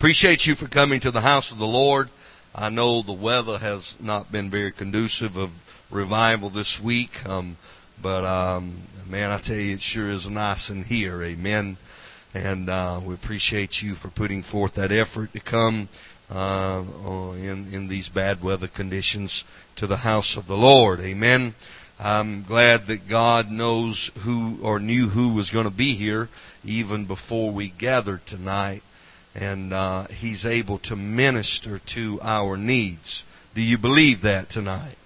Appreciate you for coming to the house of the Lord. I know the weather has not been very conducive of revival this week, but man, I tell you, it sure is nice in here. Amen. And we appreciate you for putting forth that effort to come in these bad weather conditions to the house of the Lord. Amen. I'm glad that God knows who or knew who was going to be here even before we gathered tonight. And He's able to minister to our needs. Do you believe that tonight?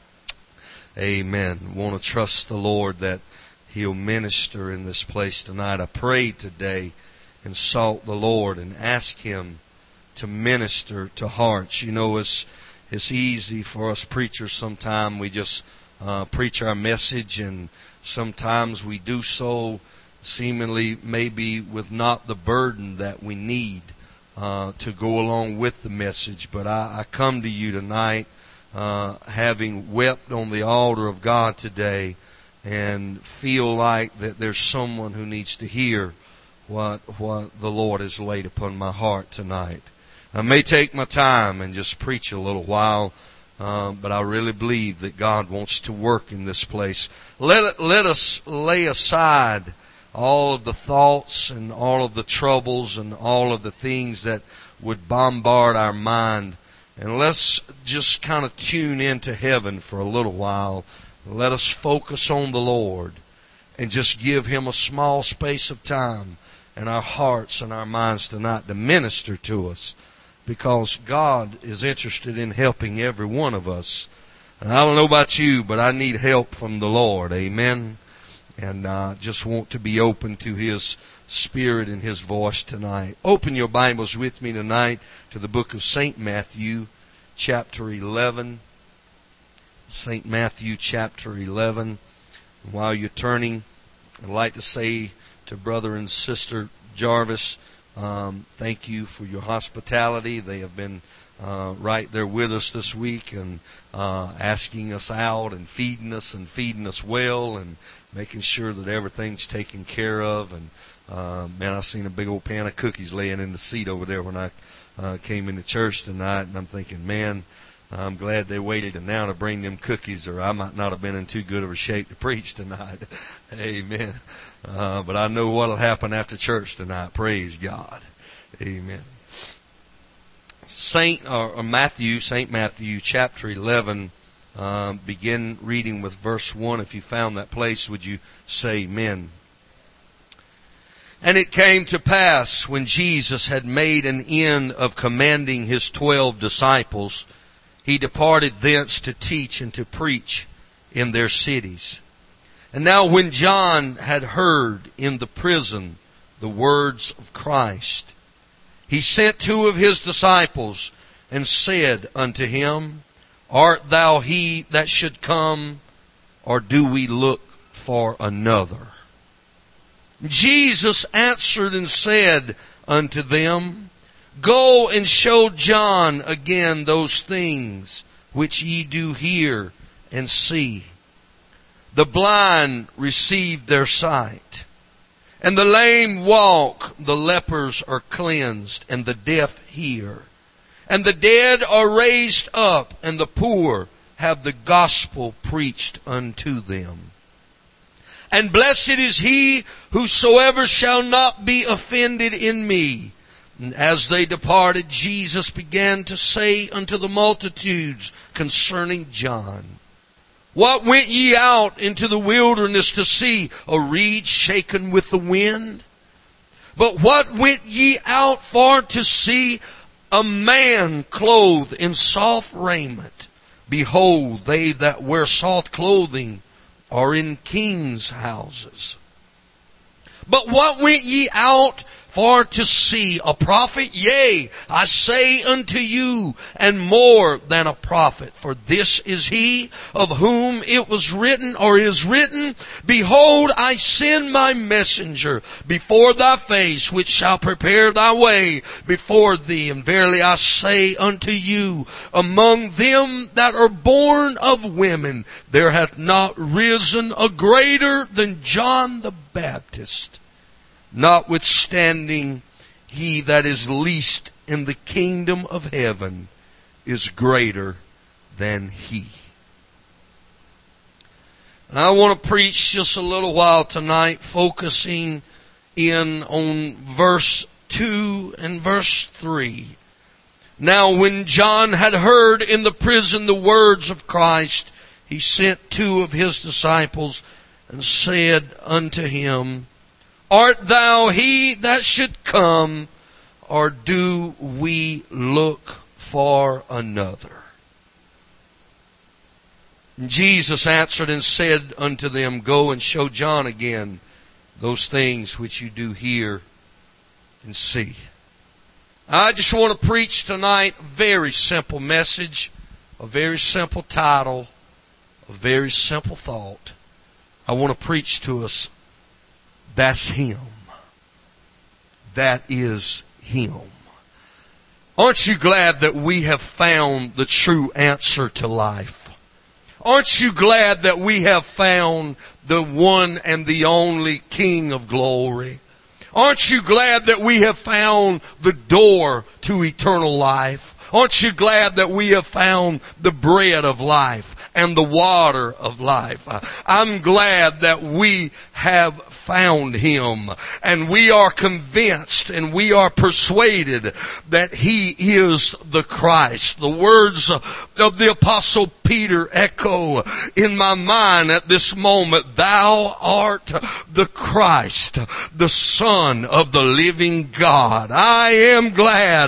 Amen. Want to trust the Lord that He'll minister in this place tonight. I prayed today and sought the Lord and asked Him to minister to hearts. You know, it's easy for us preachers sometimes. We just preach our message, and sometimes we do so seemingly maybe with not the burden that we need to go along with the message. But I come to you tonight having wept on the altar of God today, and feel like that there's someone who needs to hear what the Lord has laid upon my heart tonight. I may take my time and just preach a little while, but I really believe that God wants to work in this place. Let us lay aside all of the thoughts and all of the troubles and all of the things that would bombard our mind, and let's just kind of tune into heaven for a little while. Let us focus on the Lord and just give Him a small space of time in our hearts and our minds tonight to minister to us, because God is interested in helping every one of us. And I don't know about you, but I need help from the Lord. Amen. And I just want to be open to His Spirit and His voice tonight. Open your Bibles with me tonight to the book of St. Matthew, chapter 11. St. Matthew, chapter 11. And while you're turning, I'd like to say to Brother and Sister Jarvis, thank you for your hospitality. They have been right there with us this week, and asking us out and feeding us well, and making sure that everything's taken care of. And man, I seen a big old pan of cookies laying in the seat over there when I came into church tonight, and I'm thinking, man, I'm glad they waited an hour to bring them cookies, or I might not have been in too good of a shape to preach tonight. Amen. But I know what'll happen after church tonight. Praise God. Amen. St. Matthew, chapter 11. Begin reading with verse 1. If you found that place, would you say amen? And it came to pass, when Jesus had made an end of commanding His 12 disciples, He departed thence to teach and to preach in their cities. And now when John had heard in the prison the words of Christ, he sent 2 of his disciples and said unto him, Art thou he that should come, or do we look for another? Jesus answered and said unto them, Go and show John again those things which ye do hear and see. The blind receive their sight, and the lame walk, the lepers are cleansed, and the deaf hear. And the dead are raised up, and the poor have the gospel preached unto them. And blessed is he whosoever shall not be offended in me. And as they departed, Jesus began to say unto the multitudes concerning John, What went ye out into the wilderness to see? A reed shaken with the wind? But what went ye out for to see? A man clothed in soft raiment. Behold, they that wear soft clothing are in kings' houses. But what went ye out for to see? A prophet? Yea, I say unto you, and more than a prophet. For this is he of whom it was written, or is written, Behold, I send my messenger before thy face, which shall prepare thy way before thee. And verily I say unto you, among them that are born of women, there hath not risen a greater than John the Baptist. Notwithstanding, he that is least in the kingdom of heaven is greater than he. And I want to preach just a little while tonight, focusing in on verse 2 and verse 3. Now when John had heard in the prison the words of Christ, he sent 2 of his disciples and said unto him, Art thou he that should come, or do we look for another? And Jesus answered and said unto them, Go and show John again those things which you do hear and see. I just want to preach tonight a very simple message, a very simple title, a very simple thought. I want to preach to us, that's Him. That is Him. Aren't you glad that we have found the true answer to life? Aren't you glad that we have found the one and the only King of glory? Aren't you glad that we have found the door to eternal life? Aren't you glad that we have found the bread of life and the water of life? I'm glad that we have found Him, and we are convinced and we are persuaded that He is the Christ. The words of the Apostle Peter echo in my mind at this moment. Thou art the Christ, the Son of the living God. I am glad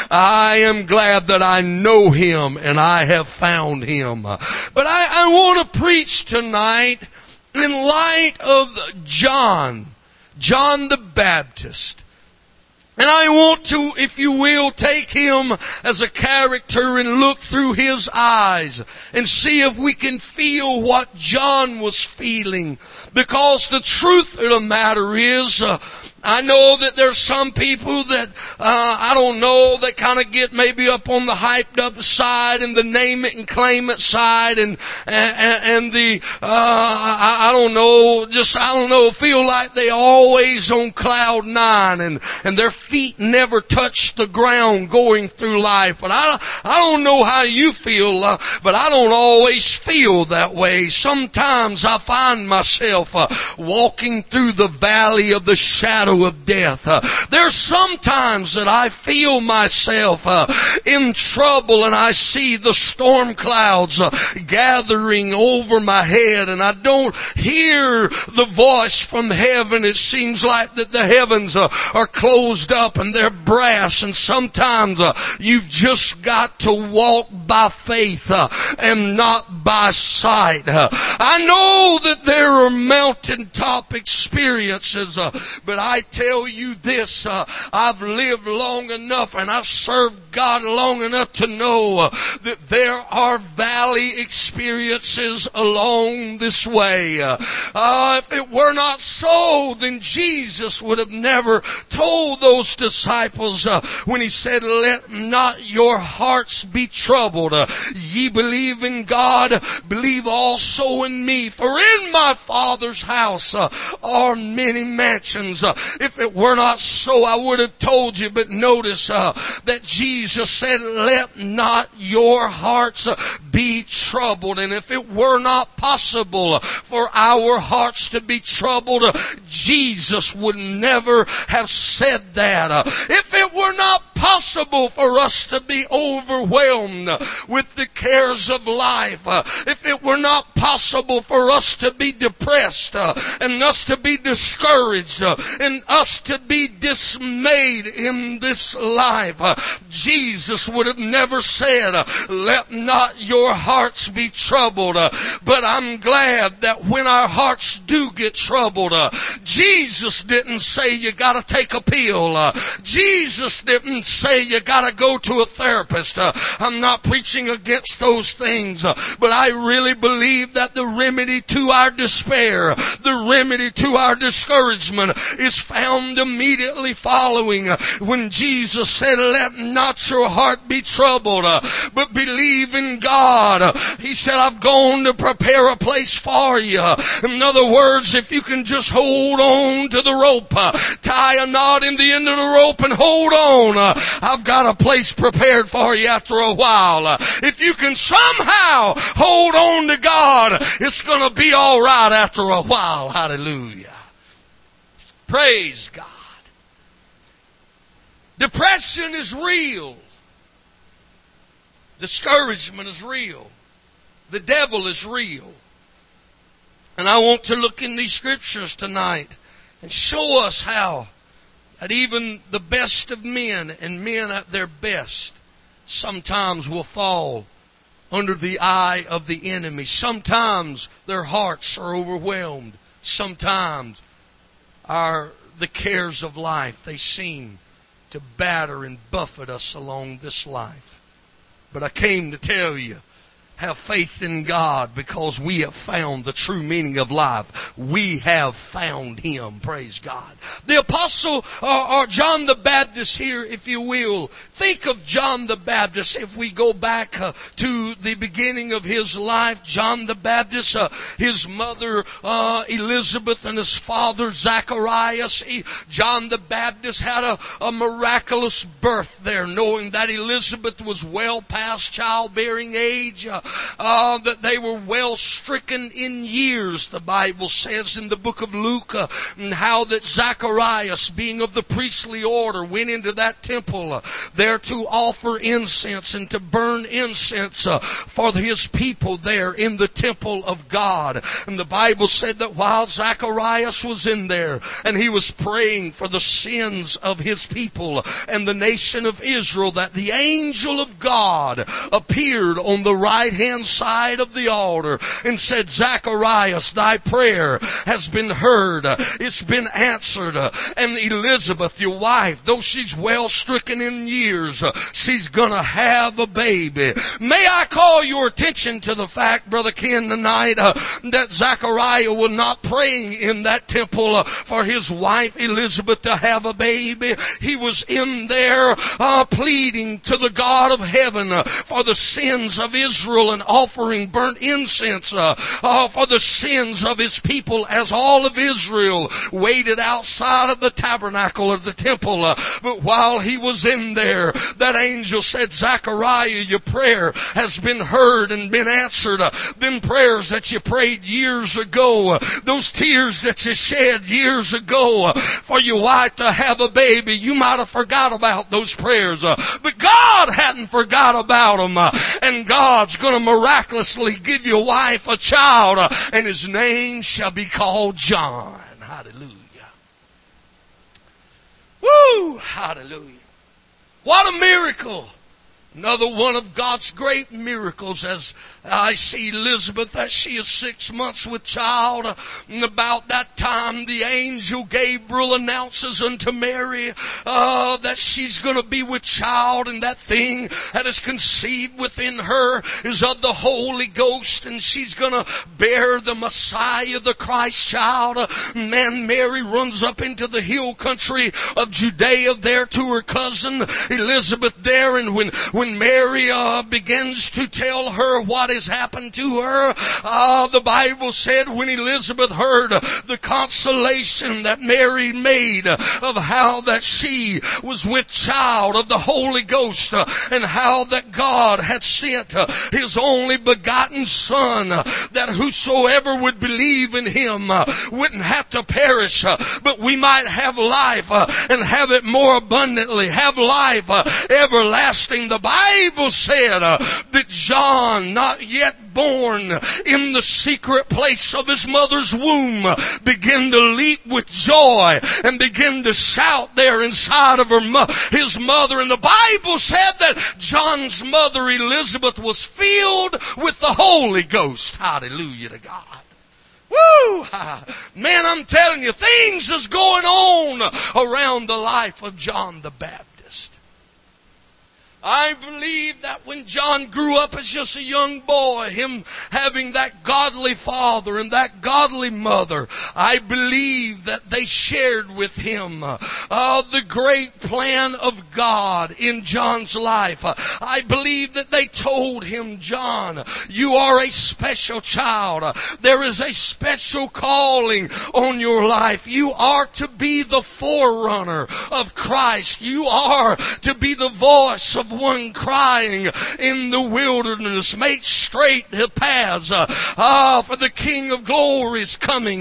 that I know Him and I have found Him. But I want to preach tonight in light of John the Baptist. And I want to, if you will, take him as a character and look through his eyes and see if we can feel what John was feeling. Because the truth of the matter is, I know that there's some people that, I don't know, that kind of get maybe up on the hyped up side and the name it and claim it side and the, I don't know, feel like they always on cloud 9 and their feet never touch the ground going through life. But I don't know how you feel, but I don't always feel that way. Sometimes I find myself walking through the valley of the shadow of death. There's sometimes that I feel myself in trouble and I see the storm clouds gathering over my head and I don't hear the voice from heaven. It seems like that the heavens are closed up and they're brass, and sometimes you've just got to walk by faith and not by sight. I know that there are mountaintop experiences, but I tell you this, I've lived long enough and I've served God long enough to know that there are valley experiences along this way. If it were not so, then Jesus would have never told those disciples when He said, Let not your hearts be troubled. Ye believe in God, believe also in me. For in my Father's house are many mansions. If it were not so, I would have told you. But notice that Jesus said, Let not your hearts be troubled. And if it were not possible for our hearts to be troubled, Jesus would never have said that. If it were not possible for us to be overwhelmed with the cares of life, if it were not possible for us to be depressed and us to be discouraged and us to be dismayed in this life, Jesus would have never said, Let not your hearts be troubled. But I'm glad that when our hearts do get troubled, Jesus didn't say you got to take a pill. Jesus didn't say you got to go to a therapist. I'm not preaching against those things, but I really believe that the remedy to our despair, the remedy to our discouragement is found immediately following when Jesus said, Let not your heart be troubled, but believe in God. He said, I've gone to prepare a place for you. In other words, if you can just hold on to the rope, tie a knot in the end of the rope and hold on, I've got a place prepared for you after a while. If you can somehow hold on to God, it's going to be all right after a while. Hallelujah. Praise God. Depression is real. Discouragement is real. The devil is real. And I want to look in these scriptures tonight and show us how that even the best of men and men at their best sometimes will fall under the eye of the enemy. Sometimes their hearts are overwhelmed. Sometimes the cares of life, they seem to batter and buffet us along this life. But I came to tell you, have faith in God, because we have found the true meaning of life. We have found Him. Praise God. The apostle, or John the Baptist here, if you will. Think of John the Baptist. If we go back to the beginning of his life, John the Baptist, his mother Elizabeth and his father Zacharias. John the Baptist had a miraculous birth there, knowing that Elizabeth was well past childbearing age. That they were well stricken in years, the Bible says in the book of Luke, and how that Zacharias, being of the priestly order, went into that temple there to offer incense and to burn incense for his people there in the temple of God. And the Bible said that while Zacharias was in there and he was praying for the sins of his people and the nation of Israel, that the angel of God appeared on the right hand side of the altar and said, Zacharias, thy prayer has been heard. It's been answered. And Elizabeth, your wife, though she's well stricken in years, she's gonna have a baby. May I call your attention to the fact, Brother Ken, tonight, that Zachariah was not praying in that temple for his wife Elizabeth to have a baby. He was in there pleading to the God of heaven for the sins of Israel and offering burnt incense for the sins of his people, as all of Israel waited outside of the tabernacle of the temple. But while he was in there, that angel said, Zachariah, your prayer has been heard and been answered. Them prayers that you prayed years ago, those tears that you shed years ago for your wife to have a baby, you might have forgot about those prayers. But God hadn't forgot about them. And God's going to miraculously give your wife a child, and his name shall be called John. Hallelujah. Woo! Hallelujah. What a miracle. Another one of God's great miracles, as I see Elizabeth, that she is 6 months with child. And about that time, the angel Gabriel announces unto Mary that she's going to be with child, and that thing that is conceived within her is of the Holy Ghost, and she's going to bear the Messiah, the Christ child. Man, Mary runs up into the hill country of Judea there to her cousin Elizabeth there, and when Mary begins to tell her what has happened to her, the Bible said when Elizabeth heard the consolation that Mary made of how that she was with child of the Holy Ghost, and how that God had sent His only begotten Son, that whosoever would believe in Him wouldn't have to perish, but we might have life and have it more abundantly, have life everlasting. The Bible said that John, not yet born in the secret place of his mother's womb, began to leap with joy and begin to shout there inside of his mother. And the Bible said that John's mother Elizabeth was filled with the Holy Ghost. Hallelujah to God. Woo! Man, I'm telling you, things is going on around the life of John the Baptist. I believe that when John grew up as just a young boy, him having that godly father and that godly mother, I believe that they shared with him the great plan of God in John's life. I believe that they told him, John, you are a special child. There is a special calling on your life. You are to be the forerunner of Christ. You are to be the voice of one crying in the wilderness, make straight the paths, for the King of Glory is coming.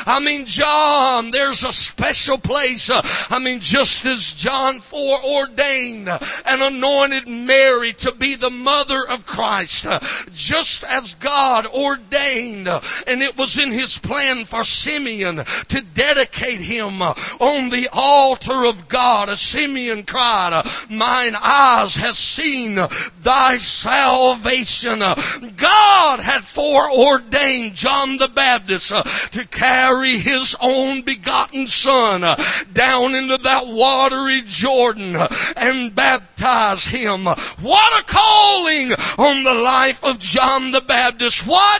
John, there's a special place. Just as John foreordained and anointed Mary to be the mother of Christ, just as God ordained, and it was in His plan for Simeon to dedicate him on the altar of God. As Simeon cried, mine eyes have seen thy salvation. God had foreordained John the Baptist to carry His own begotten Son down into that watery Jordan and baptize him. What a calling on the life of John the Baptist. What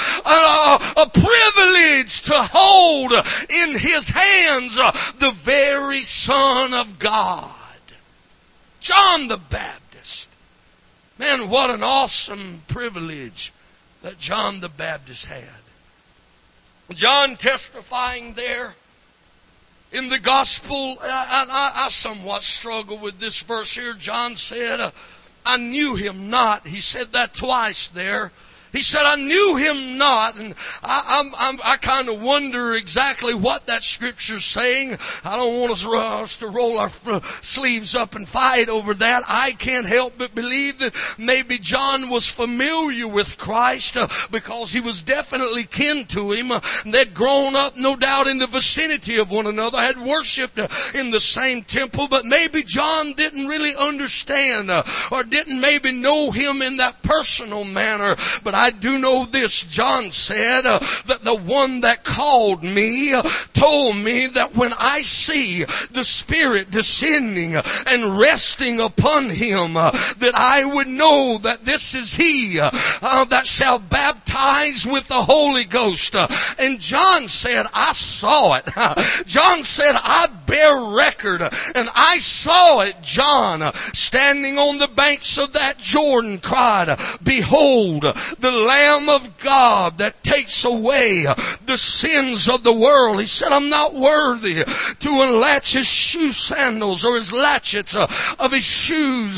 a privilege to hold in his hands the very Son of God. John the Baptist. Man, what an awesome privilege that John the Baptist had. John testifying there in the gospel, I somewhat struggle with this verse here. John said, I knew him not. He said that twice there. He said, I knew him not. And I kind of wonder exactly what that scripture's saying. I don't want us to roll our sleeves up and fight over that. I can't help but believe that maybe John was familiar with Christ because he was definitely kin to him. They'd grown up, no doubt, in the vicinity of one another, had worshipped in the same temple, but maybe John didn't really understand or didn't maybe know him in that personal manner. But I do know this. John said that the one that called me told me that when I see the Spirit descending and resting upon him, that I would know that this is he that shall baptize with the Holy Ghost. And John said, I saw it. John said, I bear record. And I saw it. John, standing on the banks of that Jordan, cried, behold, the Lamb of God that takes away the sins of the world. He said, I'm not worthy to unlatch his shoe sandals or his latchets of his shoes.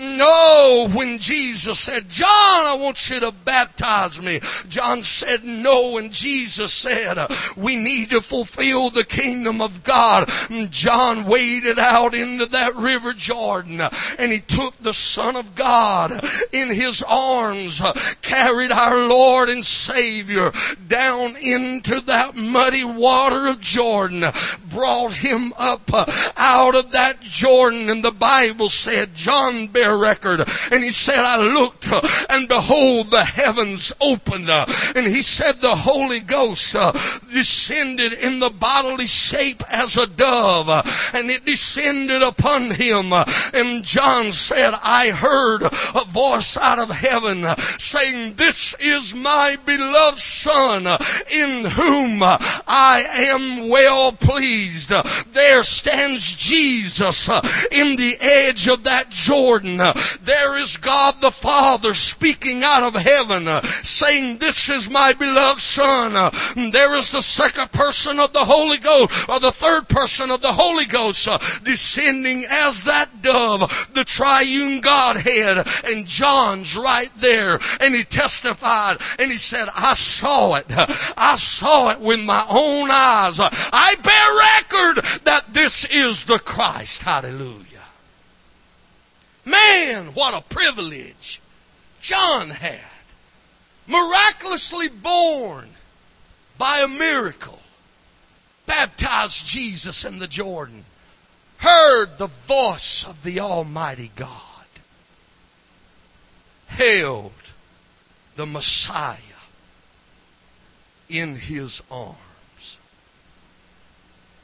No, when Jesus said, John, I want you to baptize me, John said no, and Jesus said, we need to fulfill the kingdom of God. John waded out into that river Jordan, and he took the Son of God in his arms, carried our Lord and Savior down into that muddy water of Jordan, brought him up out of that Jordan. And the Bible said, John bare record, and he said, I looked and behold the heavens opened, and he said the Holy Ghost descended in the bodily shape as a dove, and it descended upon him. And John said, I heard a voice out of heaven saying, this is my beloved Son, in whom I am well pleased. There stands Jesus in the edge of that Jordan. There is God the Father speaking out of heaven, saying, this is my beloved Son. There is the second person of the Holy Ghost, or the third person of the Holy Ghost, descending as that dove, the triune Godhead. And John's right there, and he testified, and he said, I saw it. I saw it with my own eyes. I bear record that this is the Christ. Hallelujah. Man, what a privilege John had. Miraculously born by a miracle. Baptized Jesus in the Jordan. Heard the voice of the Almighty God. Held the Messiah in his arms.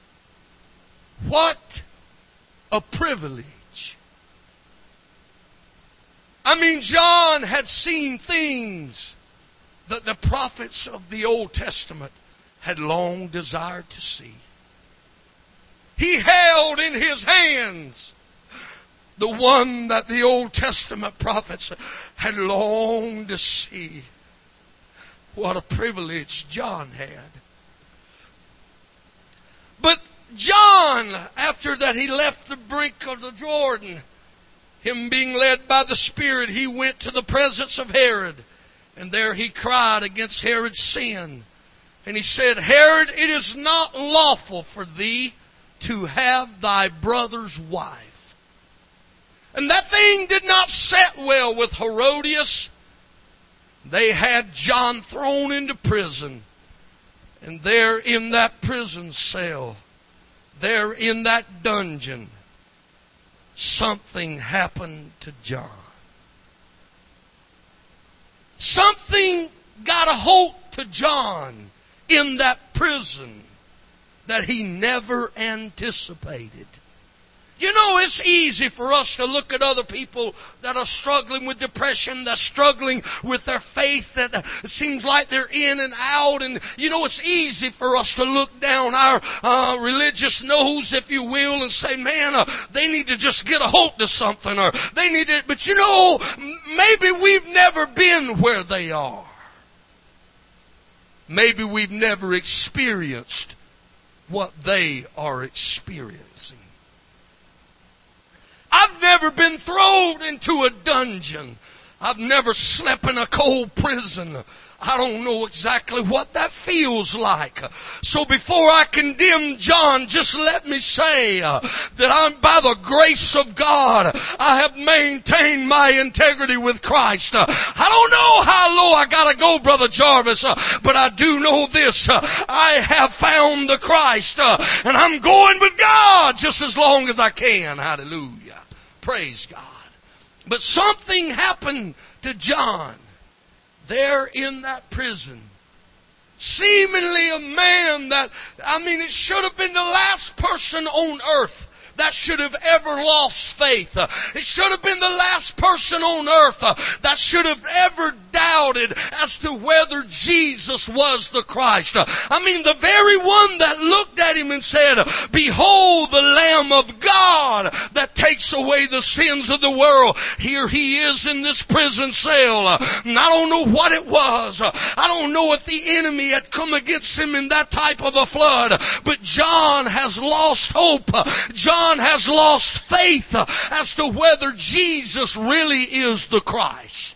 What a privilege I mean, John had seen things that the prophets of the Old Testament had long desired to see. He held in his hands the one that the Old Testament prophets had longed to see. What a privilege John had. But John, after that he left the brink of the Jordan, him being led by the Spirit, he went to the presence of Herod. And there he cried against Herod's sin. And he said, Herod, it is not lawful for thee to have thy brother's wife. And that thing did not set well with Herodias. They had John thrown into prison. And there in that prison cell, there in that dungeon, something happened to John. Something got a hold to John in that prison that he never anticipated. You know, it's easy for us to look at other people that are struggling with depression, that's struggling with their faith, that seems like they're in and out. And, you know, it's easy for us to look down our religious nose, if you will, and say, man, they need to just get a hold of something, or they need to, but you know, maybe we've never been where they are. Maybe we've never experienced what they are experiencing. I've never been thrown into a dungeon. I've never slept in a cold prison. I don't know exactly what that feels like. So before I condemn John, just let me say that I'm, by the grace of God, I have maintained my integrity with Christ. I don't know how low I gotta go, Brother Jarvis, but I do know this. I have found the Christ, and I'm going with God just as long as I can. Hallelujah. Praise God. But something happened to John there in that prison. Seemingly a man that, it should have been the last person on earth that should have ever lost faith. It should have been the last person on earth that should have ever doubted as to whether Jesus was the Christ. The very one that looked at him and said, behold the Lamb of God that takes away the sins of the world. Here he is in this prison cell. And I don't know what it was. I don't know if the enemy had come against him in that type of a flood. But John has lost hope. John has lost faith as to whether Jesus really is the Christ.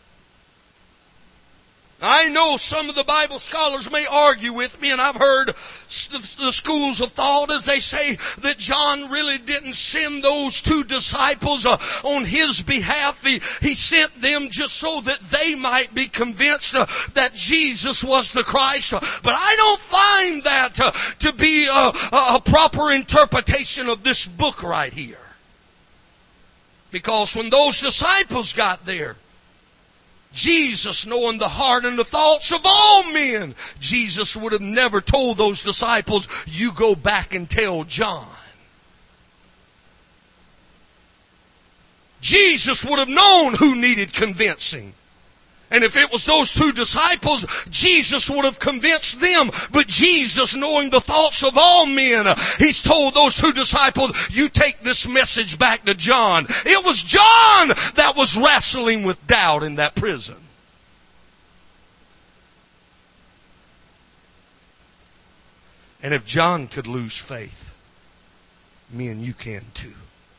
I know some of the Bible scholars may argue with me, and I've heard the schools of thought as they say that John really didn't send those two disciples on his behalf. He sent them just so that they might be convinced that Jesus was the Christ. But I don't find that to be a proper interpretation of this book right here. Because when those disciples got there, Jesus, knowing the heart and the thoughts of all men, Jesus would have never told those disciples, you go back and tell John. Jesus would have known who needed convincing. And if it was those two disciples, Jesus would have convinced them. But Jesus, knowing the thoughts of all men, He's told those two disciples, you take this message back to John. It was John that was wrestling with doubt in that prison. And if John could lose faith, me and you can too.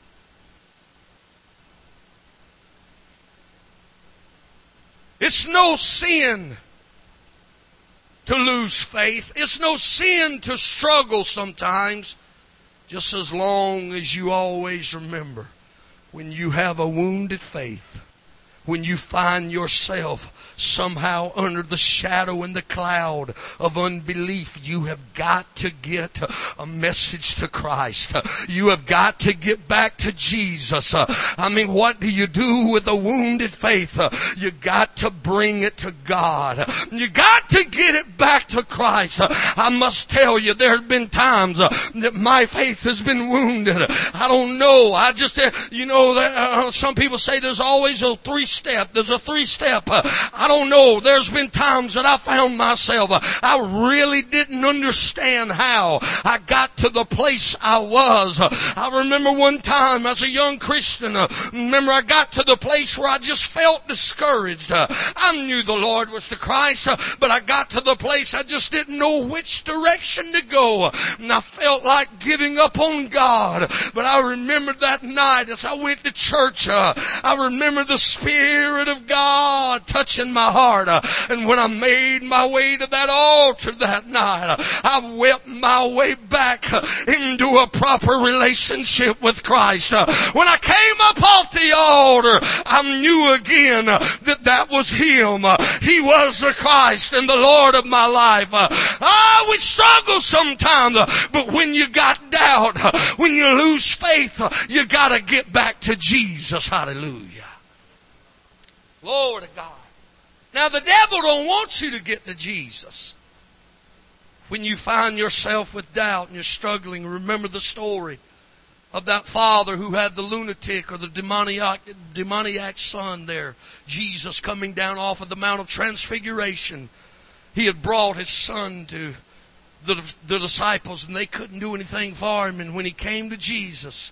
It's no sin to lose faith. It's no sin to struggle sometimes, just as long as you always remember when you have a wounded faith, when you find yourself somehow under the shadow and the cloud of unbelief, you have got to get a message to Christ. You have got to get back to Jesus. What do you do with a wounded faith? You got to bring it to God. You got to get it back to Christ. I must tell you, there have been times that my faith has been wounded. I don't know. Some people say there's always a three-step. There's a three-step. I don't know. There's been times that I found myself, I really didn't understand how I got to the place I was. I remember one time as a young Christian, I got to the place where I just felt discouraged. I knew the Lord was the Christ, but I got to the place I just didn't know which direction to go. And I felt like giving up on God. But I remember that night as I went to church, I remember the Spirit of God touching my heart. And when I made my way to that altar that night, I wept my way back into a proper relationship with Christ. When I came up off the altar, I knew again that was Him. He was the Christ and the Lord of my life. We struggle sometimes, but when you got doubt, when you lose faith, you got to get back to Jesus. Hallelujah. Glory to God. Now the devil don't want you to get to Jesus. When you find yourself with doubt and you're struggling, remember the story of that father who had the lunatic or the demoniac son there. Jesus coming down off of the Mount of Transfiguration. He had brought his son to the disciples and they couldn't do anything for him. And when he came to Jesus,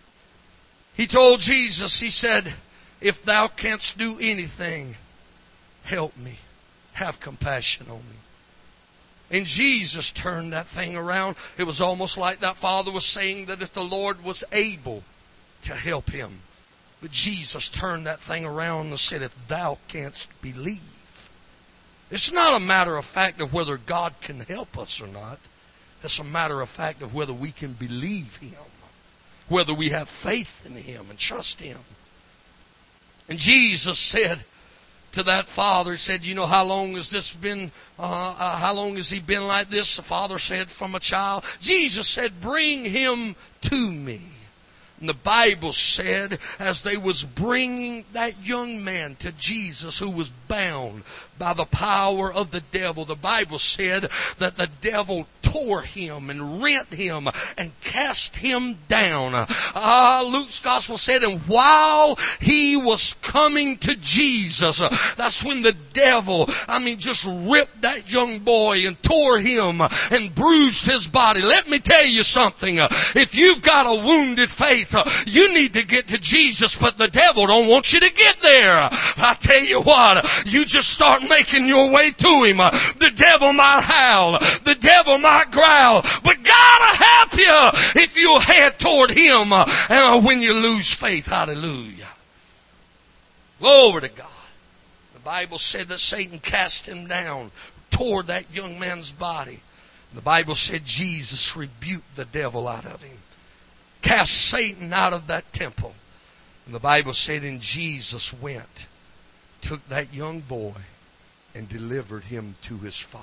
he told Jesus, he said, "If thou canst do anything, help me. Have compassion on me." And Jesus turned that thing around. It was almost like that father was saying that if the Lord was able to help him. But Jesus turned that thing around and said, "If thou canst believe." It's not a matter of fact of whether God can help us or not. It's a matter of fact of whether we can believe Him. Whether we have faith in Him and trust Him. And Jesus said to that father, He said, how long has this been, how long has he been like this? The father said, from a child. Jesus said, "Bring him to me." And the Bible said, as they was bringing that young man to Jesus who was bound by the power of the devil, the Bible said that the devil tore him and rent him and cast him down. Luke's gospel said, and while he was coming to Jesus, that's when the devil, just ripped that young boy and tore him and bruised his body. Let me tell you something. If you've got a wounded faith, you need to get to Jesus, but the devil don't want you to get there. I tell you what, you just start making your way to him. The devil might howl. The devil might growl. But God will help you if you'll head toward him when you lose faith. Hallelujah. Glory to God. The Bible said that Satan cast him down, tore that young man's body. The Bible said Jesus rebuked the devil out of him. Cast Satan out of that temple. And the Bible said, and Jesus went, took that young boy, and delivered him to his father.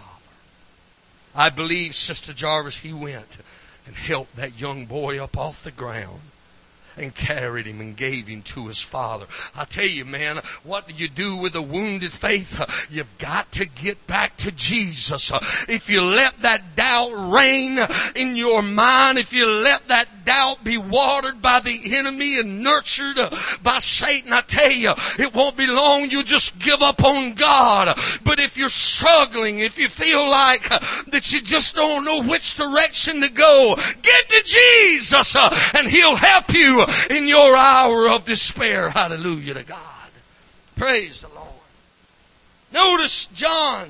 I believe, Sister Jarvis, he went and helped that young boy up off the ground and carried him and gave him to his father. I tell you, man, what do you do with a wounded faith? You've got to get back to Jesus. If you let that doubt reign in your mind, if you let that doubt be watered by the enemy and nurtured by Satan, I tell you, it won't be long. You'll just give up on God. But if you're struggling, if you feel like that you just don't know which direction to go, get to Jesus and He'll help you in your hour of despair. Hallelujah to God. Praise the Lord. Notice John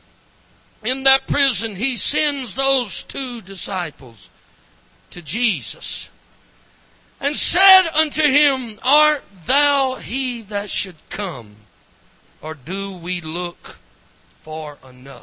in that prison, he sends those two disciples to Jesus and said unto him, Art thou he that should come, or do we look for another?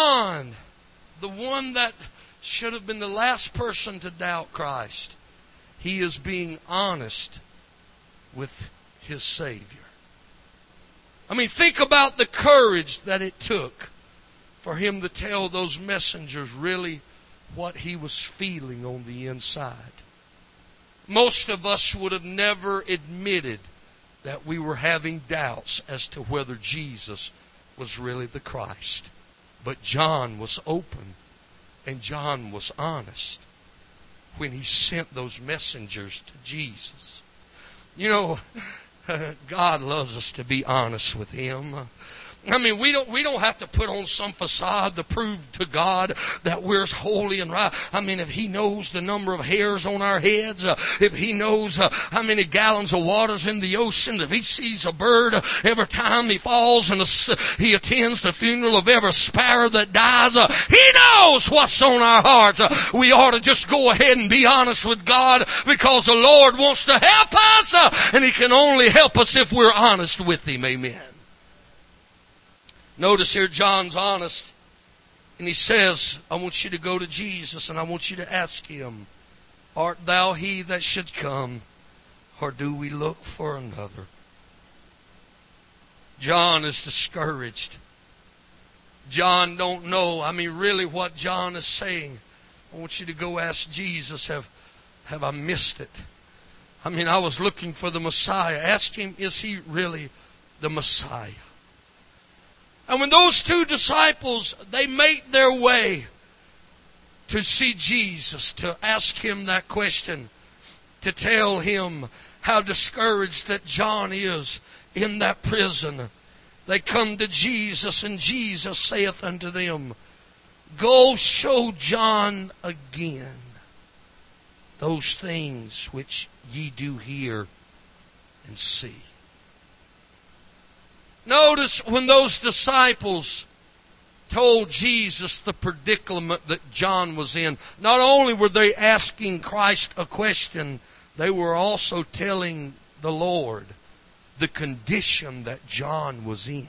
John, the one that should have been the last person to doubt Christ, he is being honest with his Savior. I mean, think about the courage that it took for him to tell those messengers really what he was feeling on the inside. Most of us would have never admitted that we were having doubts as to whether Jesus was really the Christ. But John was open and John was honest when he sent those messengers to Jesus. You know, God loves us to be honest with Him. I mean, we don't have to put on some facade to prove to God that we're holy and right. I mean, if He knows the number of hairs on our heads, if He knows how many gallons of water's in the ocean, if He sees a bird every time he falls and He attends the funeral of every sparrow that dies, He knows what's on our hearts. We ought to just go ahead and be honest with God, because the Lord wants to help us, and He can only help us if we're honest with Him. Amen. Notice here John's honest, and he says, I want you to go to Jesus and I want you to ask Him, art thou He that should come, or do we look for another? John is discouraged. John don't know. I mean, really what John is saying, I want you to go ask Jesus, have I missed it? I mean, I was looking for the Messiah. Ask Him, is He really the Messiah? And when those two disciples, they make their way to see Jesus, to ask Him that question, to tell Him how discouraged that John is in that prison, they come to Jesus, and Jesus saith unto them, go show John again those things which ye do hear and see. Notice when those disciples told Jesus the predicament that John was in, not only were they asking Christ a question, they were also telling the Lord the condition that John was in.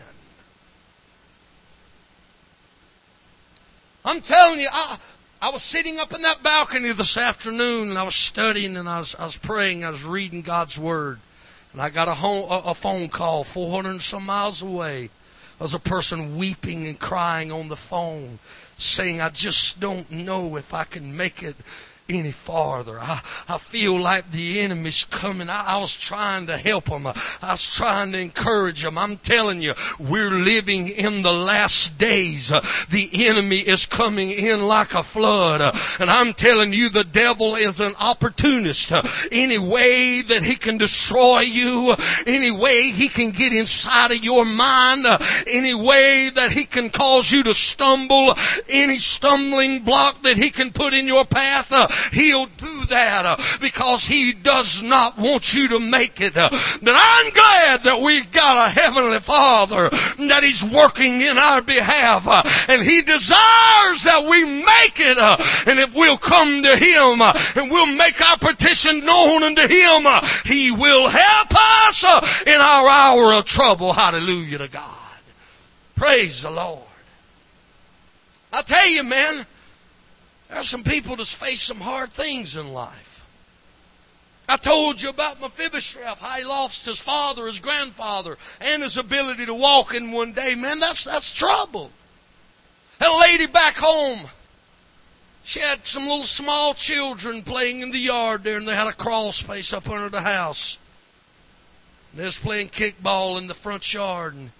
I'm telling you, I was sitting up in that balcony this afternoon, and I was studying, and I was praying, I was reading God's Word. And I got a phone call 400 and some miles away. There was a person weeping and crying on the phone, saying, I just don't know if I can make it any farther. I feel like the enemy's coming. I was trying to help them. I was trying to encourage them. I'm telling you, we're living in the last days. The enemy is coming in like a flood. And I'm telling you, the devil is an opportunist. Any way that he can destroy you, any way he can get inside of your mind, any way that he can cause you to stumble, any stumbling block that he can put in your path, he'll do that because he does not want you to make it. But I'm glad that we've got a Heavenly Father, that He's working in our behalf, and He desires that we make it. And if we'll come to Him and we'll make our petition known unto Him, He will help us in our hour of trouble. Hallelujah to God. Praise the Lord. I tell you, man, there's some people that face some hard things in life. I told you about Mephibosheth, how he lost his father, his grandfather, and his ability to walk in one day. Man, that's trouble. That lady back home, she had some little small children playing in the yard there, and they had a crawl space up under the house. And they was playing kickball in the front yard, and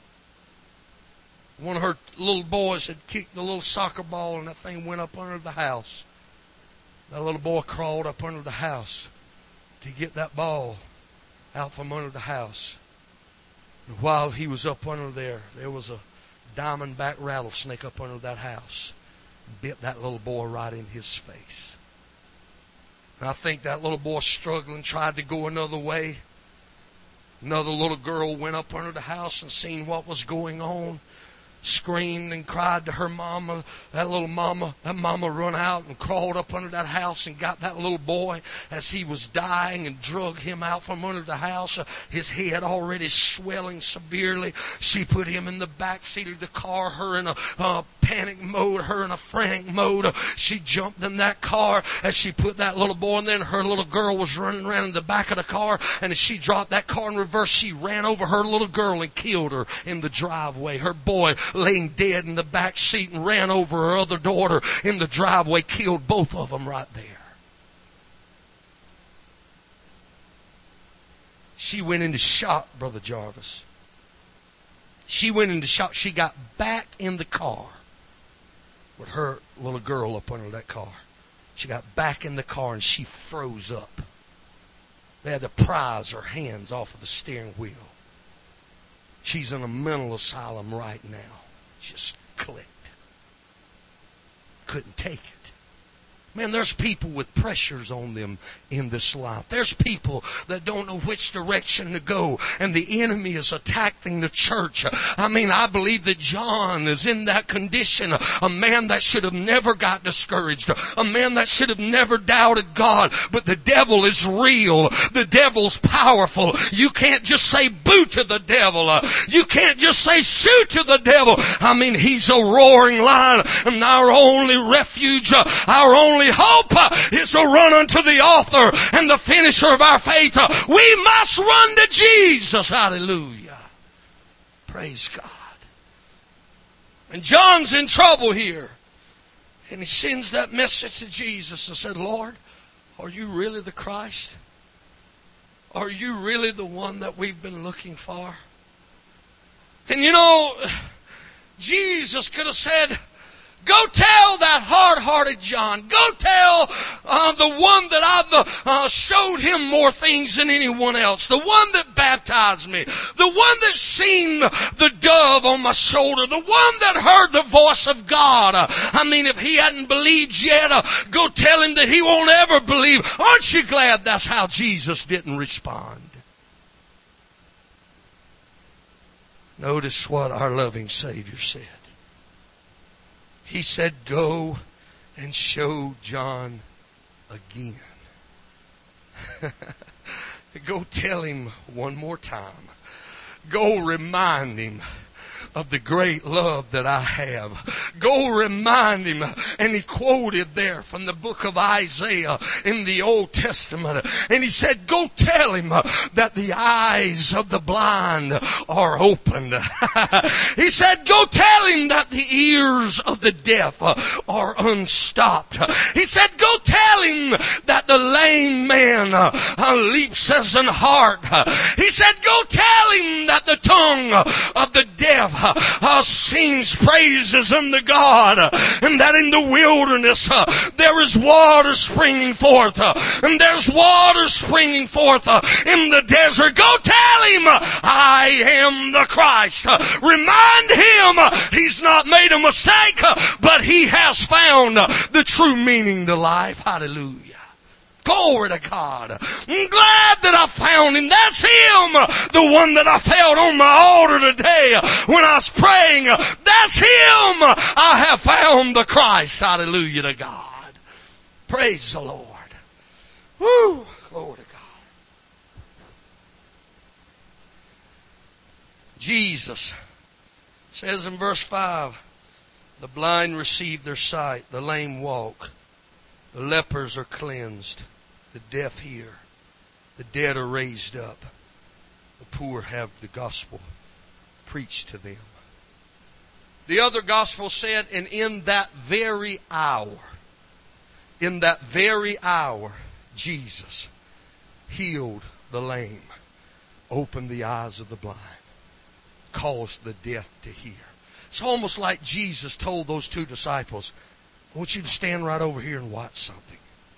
one of her little boys had kicked the little soccer ball, and that thing went up under the house. That little boy crawled up under the house to get that ball out from under the house. And while he was up under there was a diamondback rattlesnake up under that house. Bit that little boy right in his face. And I think that little boy struggling, tried to go another way. Another little girl went up under the house and seen what was going on. Screamed and cried to her mama. That mama run out and crawled up under that house and got that little boy as he was dying and drug him out from under the house. His head already swelling severely. She put him in the back seat of the car, her and a panic mode, her in a frantic mode. She jumped in that car as she put that little boy in there, and her little girl was running around in the back of the car, and as she dropped that car in reverse, she ran over her little girl and killed her in the driveway. Her boy laying dead in the back seat and ran over her other daughter in the driveway, killed both of them right there. She went into shock, Brother Jarvis. She went into shock. She got back in the car with her little girl up under that car. She got back in the car and she froze up. They had to prise her hands off of the steering wheel. She's in a mental asylum right now. Just clicked. Couldn't take it. Man, there's people with pressures on them in this life. There's people that don't know which direction to go, and the enemy is attacking the church. I mean, I believe that John is in that condition. A man that should have never got discouraged. A man that should have never doubted God. But the devil is real. The devil's powerful. You can't just say boo to the devil. You can't just say shoo to the devil. I mean, he's a roaring lion, and our only refuge, our only hope is to run unto the author and the finisher of our faith. We must run to Jesus. Hallelujah. Praise God. And John's in trouble here. And he sends that message to Jesus and said, Lord, are you really the Christ? Are you really the one that we've been looking for? And you know, Jesus could have said, go tell that hard-hearted John. Go tell the one that I've showed him more things than anyone else. The one that baptized me. The one that seen the dove on my shoulder. The one that heard the voice of God. I mean, if he hadn't believed yet, go tell him that he won't ever believe. Aren't you glad that's how Jesus didn't respond? Notice what our loving Savior said. He said, go and show John again. Go tell him one more time. Go remind him of the great love that I have. Go remind him. And he quoted there from the book of Isaiah in the Old Testament. And he said, go tell him that the eyes of the blind are opened. He said, go tell him that the ears of the deaf are unstopped. He said, go tell him that the lame man leaps as an hart. He said, go tell him that the tongue of the deaf sings praises unto God, and that in the wilderness there is water springing forth, and there's water springing forth in the desert. Go tell him, I am the Christ. Remind him he's not made a mistake, but he has found the true meaning to life. Hallelujah. Glory to God. I'm glad that I found him. That's him. The one that I felt on my altar today when I was praying. That's him. I have found the Christ. Hallelujah to God. Praise the Lord. Woo. Glory to God. Jesus says in verse 5, the blind receive their sight, the lame walk, the lepers are cleansed, the deaf hear, the dead are raised up, the poor have the gospel preached to them. The other gospel said, and in that very hour, Jesus healed the lame, opened the eyes of the blind, caused the deaf to hear. It's almost like Jesus told those two disciples, I want you to stand right over here and watch something.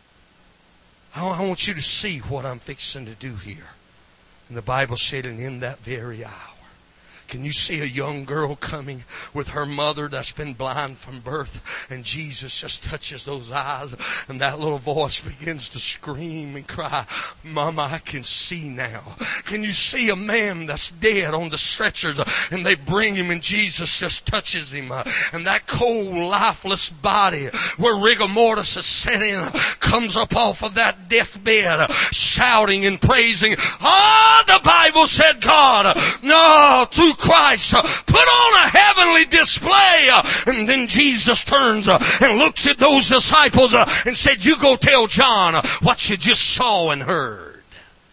I want you to see what I'm fixing to do here. And the Bible said, and in that very hour. Can you see a young girl coming with her mother that's been blind from birth? And Jesus just touches those eyes, and that little voice begins to scream and cry, Mama, I can see now. Can you see a man that's dead on the stretchers, and they bring him, and Jesus just touches him. And that cold, lifeless body where rigor mortis has set in comes up off of that deathbed shouting and praising. The Bible said God, no, through Christ, put on a heavenly display. And then Jesus turns and looks at those disciples and said, you go tell John what you just saw and heard.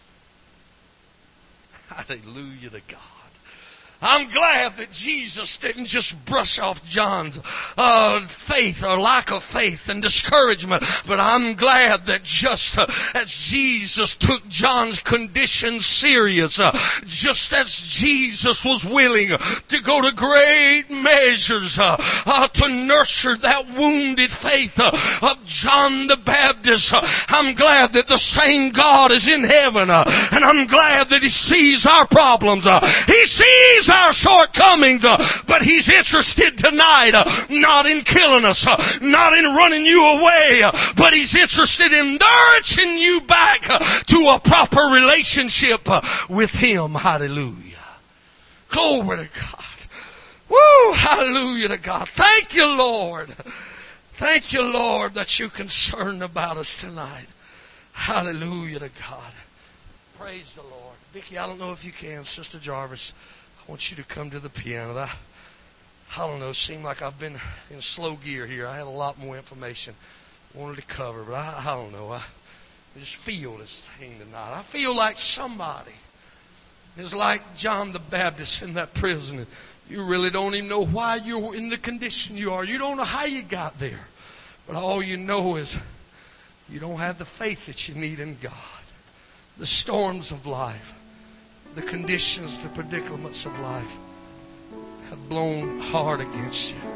Hallelujah to God. I'm glad that Jesus didn't just brush off John's faith or lack of faith and discouragement, but I'm glad that just as Jesus took John's condition serious, just as Jesus was willing to go to great measures to nurture that wounded faith of John the Baptist, I'm glad that the same God is in heaven, and I'm glad that He sees our problems. He sees our shortcomings, but He's interested tonight not in killing us, not in running you away, but He's interested in nurturing you back to a proper relationship with Him. Hallelujah. Glory to God. Woo! Hallelujah to God. Thank you, Lord. Thank you, Lord, that you're concerned about us tonight. Hallelujah to God. Praise the Lord. Vicki, I don't know if you can. Sister Jarvis, I want you to come to the piano. I don't know, it seemed like I've been in slow gear here. I had a lot more information I wanted to cover, but I don't know. I just feel this thing tonight. I feel like somebody is like John the Baptist in that prison. And you really don't even know why you're in the condition you are. You don't know how you got there. But all you know is you don't have the faith that you need in God. The storms of life, the conditions, the predicaments of life have blown hard against you.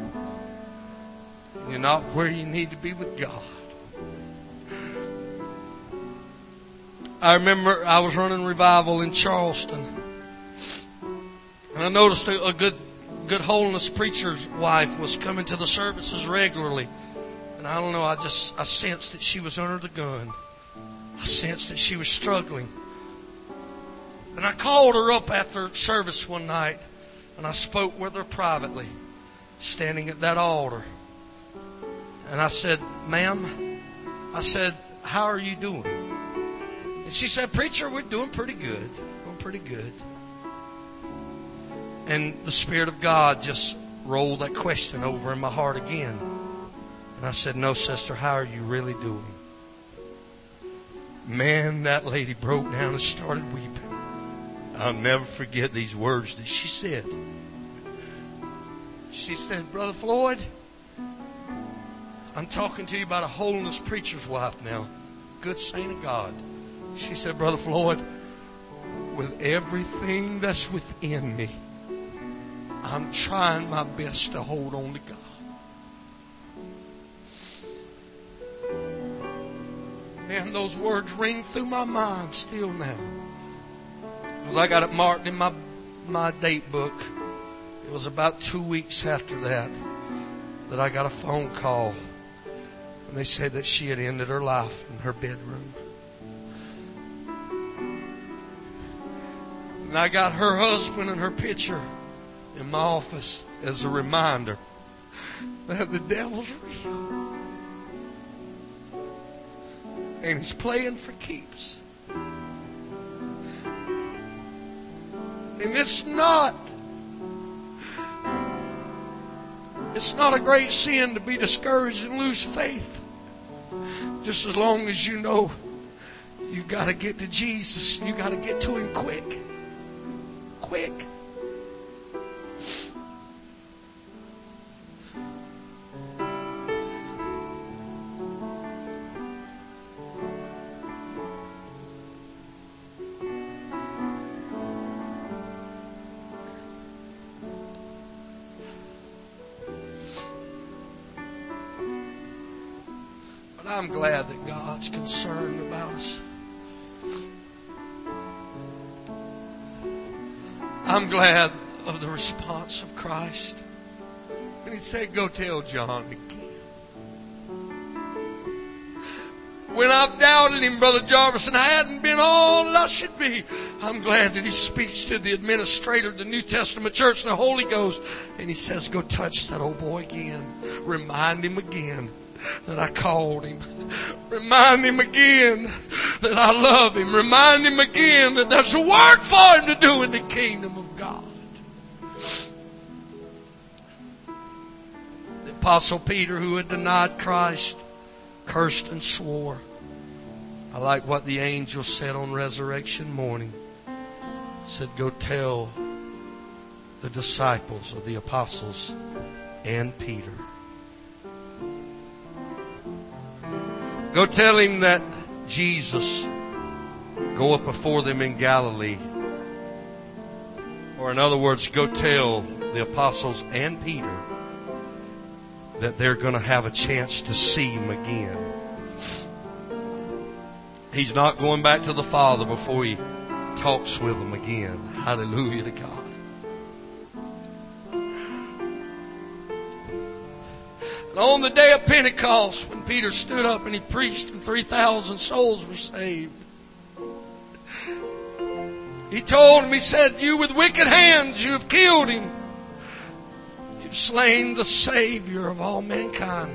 You're not where you need to be with God. I remember I was running revival in Charleston, and I noticed a good holiness preacher's wife was coming to the services regularly. And I don't know, I sensed that she was under the gun. I sensed that she was struggling. And I called her up after service one night, and I spoke with her privately, standing at that altar. And I said, ma'am, I said, how are you doing? And she said, preacher, we're doing pretty good. Doing pretty good. And the Spirit of God just rolled that question over in my heart again. And I said, no, sister, how are you really doing? Man, that lady broke down and started weeping. I'll never forget these words that she said. She said, Brother Floyd, I'm talking to you about a holiness preacher's wife now. Good saint of God. She said, Brother Floyd, with everything that's within me, I'm trying my best to hold on to God. Man, those words ring through my mind still now. Because I got it marked in my date book. It was about 2 weeks after that I got a phone call. And they said that she had ended her life in her bedroom. And I got her husband and her picture in my office as a reminder that the devil's real. And he's playing for keeps. And it's not a great sin to be discouraged and lose faith. Just as long as you know you've got to get to Jesus. You've got to get to Him quick. Quick. I'm glad that God's concerned about us. I'm glad of the response of Christ. And He said, go tell John again. When I've doubted Him, Brother Jarvis, and I hadn't been all I should be, I'm glad that He speaks to the administrator of the New Testament church, the Holy Ghost, and He says, go touch that old boy again. Remind him again that I called him. Remind him again that I love him. Remind him again that there's a work for him to do in the kingdom of God. The Apostle Peter, who had denied Christ, cursed and swore. I like what the angel said on resurrection morning. He said, go tell the disciples or the apostles and Peter. Go tell him that Jesus goeth before them in Galilee. Or in other words, go tell the apostles and Peter that they're going to have a chance to see Him again. He's not going back to the Father before He talks with them again. Hallelujah to God. And on the day of Pentecost, when Peter stood up and he preached and 3,000 souls were saved, he told him, he said, you with wicked hands, you have killed him. You've slain the Savior of all mankind.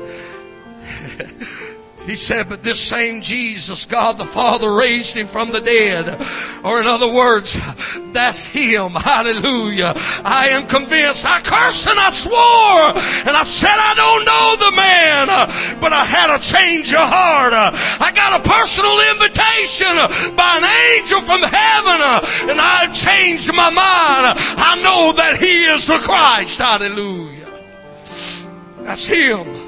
He said, but this same Jesus, God the Father raised Him from the dead. Or in other words, that's Him. Hallelujah. I am convinced. I cursed and I swore. And I said, I don't know the man. But I had a change of heart. I got a personal invitation by an angel from heaven. And I changed my mind. I know that He is the Christ. Hallelujah. That's Him.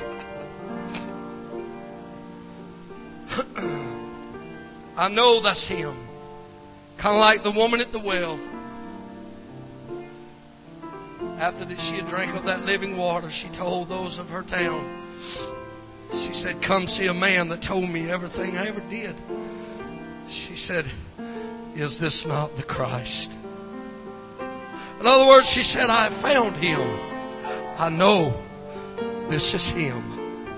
I know that's Him. Kind of like the woman at the well. After she had drank of that living water, she told those of her town. She said, come see a man that told me everything I ever did. She said, is this not the Christ? In other words, she said, I found Him. I know this is Him.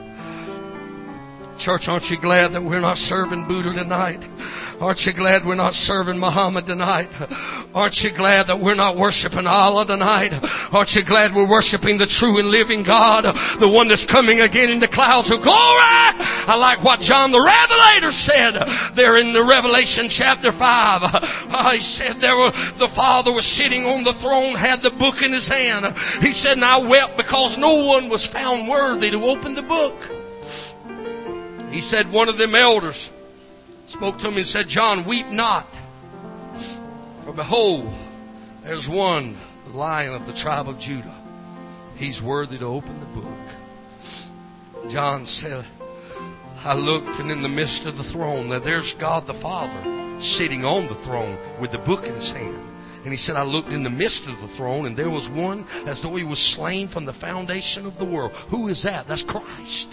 Church, aren't you glad that we're not serving Buddha tonight? Aren't you glad we're not serving Muhammad tonight? Aren't you glad that we're not worshiping Allah tonight? Aren't you glad we're worshiping the true and living God, the one that's coming again in the clouds of glory? I like what John the Revelator said there in the Revelation chapter 5. He said the Father was sitting on the throne, had the book in His hand. He said, and I wept because no one was found worthy to open the book. He said, one of them elders spoke to him and said, John, weep not. For behold, there's one, the Lion of the tribe of Judah. He's worthy to open the book. John said, I looked, and in the midst of the throne, there's God the Father sitting on the throne with the book in His hand. And he said, I looked in the midst of the throne, and there was one as though He was slain from the foundation of the world. Who is that? That's Christ.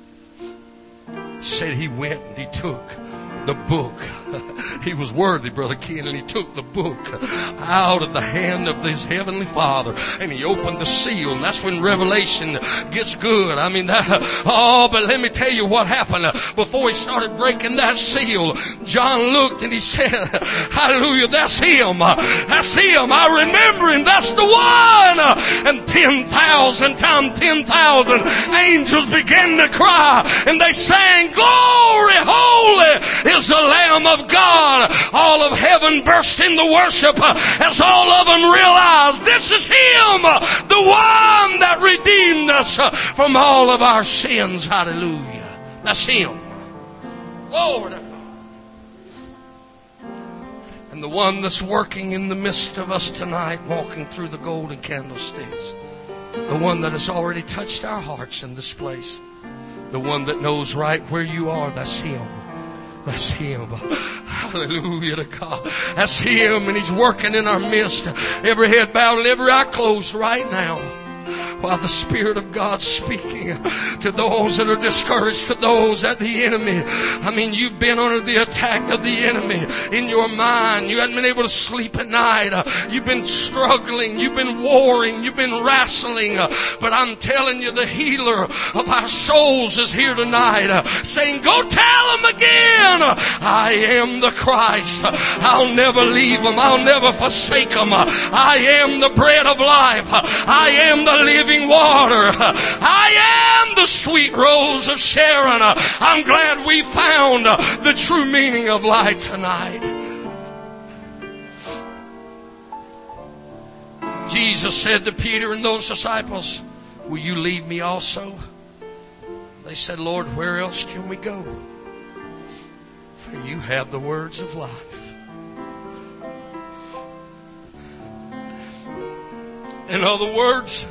Said He went and He took the book. He was worthy, Brother Ken, and He took the book out of the hand of His Heavenly Father, and He opened the seal, and that's when Revelation gets good. I mean, but let me tell you what happened. Before He started breaking that seal, John looked and he said, hallelujah, that's Him. That's Him. I remember Him. That's the one. And 10,000 times 10,000 angels began to cry, and they sang, glory, holy is the Lamb of God. All of heaven burst into worship as all of them realized this is Him, the one that redeemed us from all of our sins. Hallelujah. That's Him. Glory to God. And the one that's working in the midst of us tonight, walking through the golden candlesticks, the one that has already touched our hearts in this place, the one that knows right where you are, that's Him. That's Him. Hallelujah to God. That's Him, and He's working in our midst. Every head bowed and every eye closed right now. while the Spirit of God's speaking to those that are discouraged, to those that the enemy, you've been under the attack of the enemy in your mind. You haven't been able to sleep at night. You've been struggling. You've been warring. You've been wrestling. But I'm telling you, the healer of our souls is here tonight, saying, go tell them again, I am the Christ. I'll never leave them. I'll never forsake them. I am the bread of life. I am the living water. I am the sweet rose of Sharon. I'm glad we found the true meaning of light tonight. Jesus said to Peter and those disciples, will you leave me also? They said, Lord, where else can we go? For you have the words of life. In other words,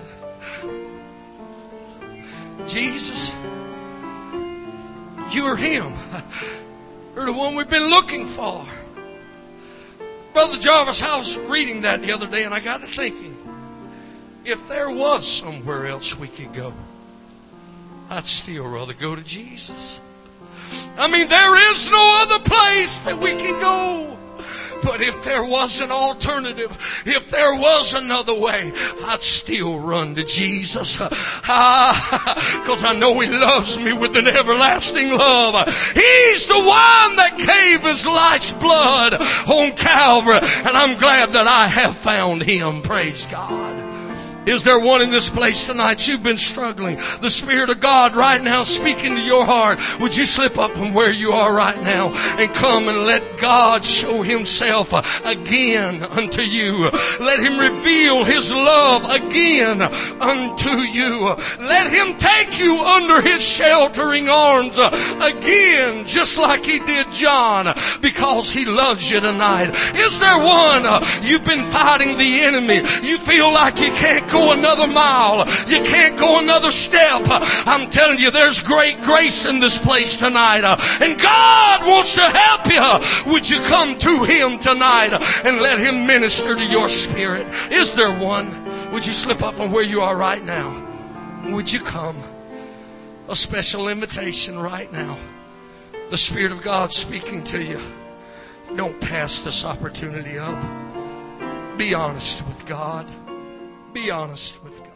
Jesus, you're Him. You're the one we've been looking for. Brother Jarvis, I was reading that the other day and I got to thinking, if there was somewhere else we could go, I'd still rather go to Jesus. There is no other place that we can go. But if there was an alternative, if there was another way, I'd still run to Jesus. Because I know He loves me with an everlasting love. He's the one that gave His life's blood on Calvary. And I'm glad that I have found Him. Praise God. Is there one in this place tonight? You've been struggling. The Spirit of God right now speaking to your heart. Would you slip up from where you are right now and come and let God show Himself again unto you. Let Him reveal His love again unto you. Let Him take you under His sheltering arms again, just like He did John, because He loves you tonight. Is there one? You've been fighting the enemy. You feel like you can't go another mile. You can't go another step. I'm telling you, there's great grace in this place tonight. And God wants to help you. Would you come to Him tonight and let Him minister to your spirit? Is there one? Would you slip up from where you are right now? Would you come? A special invitation right now. The Spirit of God speaking to you. Don't pass this opportunity up. Be honest with God. Be honest with God.